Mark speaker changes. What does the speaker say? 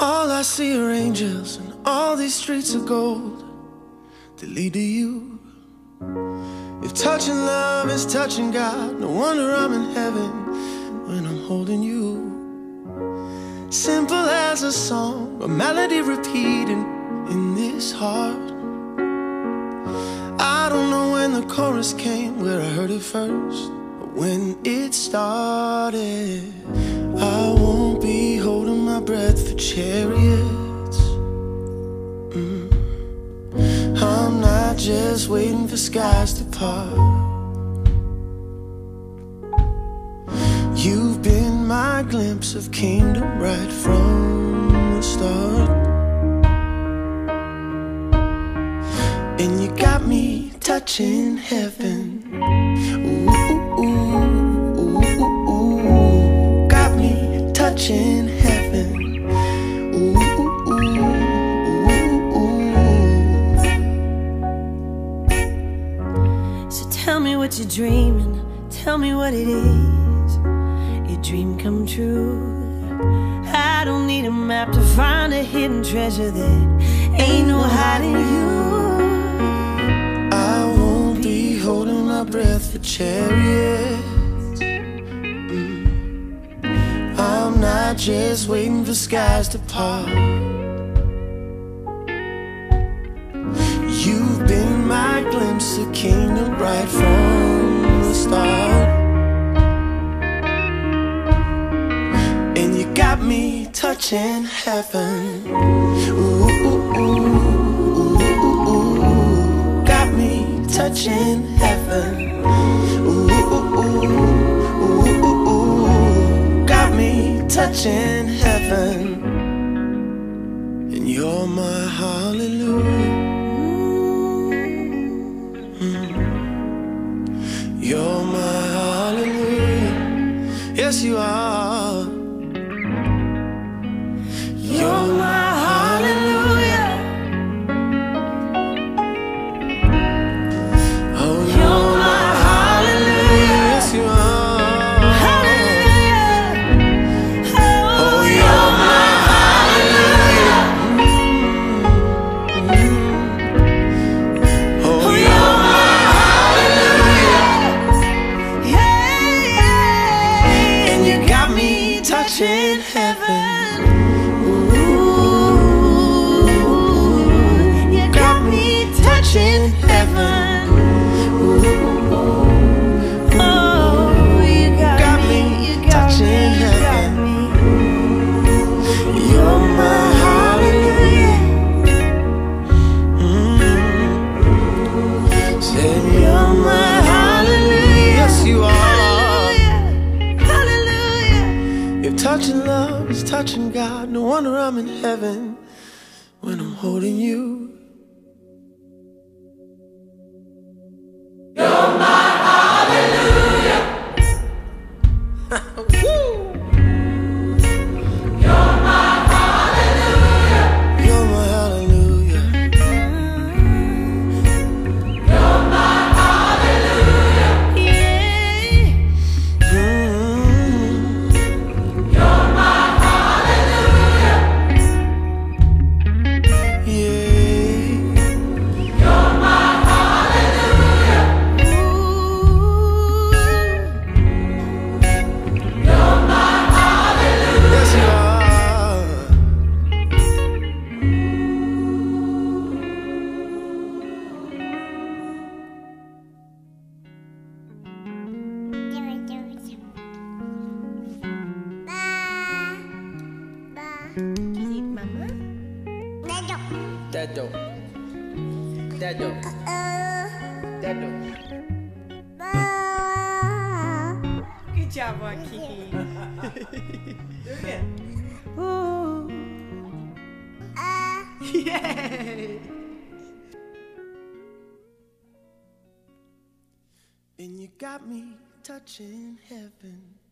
Speaker 1: All I see are angels, and all these streets of gold that lead to you. If touching love is touching God, no wonder I'm in heaven when I'm holding you. Simple as a song, a melody repeating in this heart. I don't know when the chorus came, where I heard it first, but when it started, I won't be holding my breath for chariots. I'm not just waiting for skies to part. You've been my glimpse of kingdom right from the start. And you got me touching heaven. Ooh, ooh, ooh, ooh, ooh. Got me touching heaven. Ooh, ooh, ooh, ooh.
Speaker 2: So tell me what you're dreaming, tell me what it is. Your dream come true. I don't need a map to find a hidden treasure that ain't no hiding you.
Speaker 1: I won't be holding my breath for chariots. I'm not just waiting for skies to part. You've been my glimpse of kingdom right from the start. And you got me touching heaven. Ooh, ooh, ooh, ooh, ooh. Got me touching heaven. Ooh, ooh, ooh, ooh, ooh. Got me touching heaven. And you're my hallelujah. You're my hallelujah. Yes, you are. You're my hallelujah. Oh, you're my hallelujah. Yes, you are. Hallelujah. Oh, you're my hallelujah. Oh, you're my hallelujah. Yeah. And you got me touching heaven. In heaven. Ooh, oh, you got me touching heaven. You're my hallelujah. Said you're my hallelujah. Yes, you are. Hallelujah. If touching love is touching God, no wonder I'm in heaven when I'm holding you. Dado. Dado. Dado.
Speaker 3: Good job, Kiki. Do it again. Ooh. Yay!
Speaker 1: And you got me touching heaven.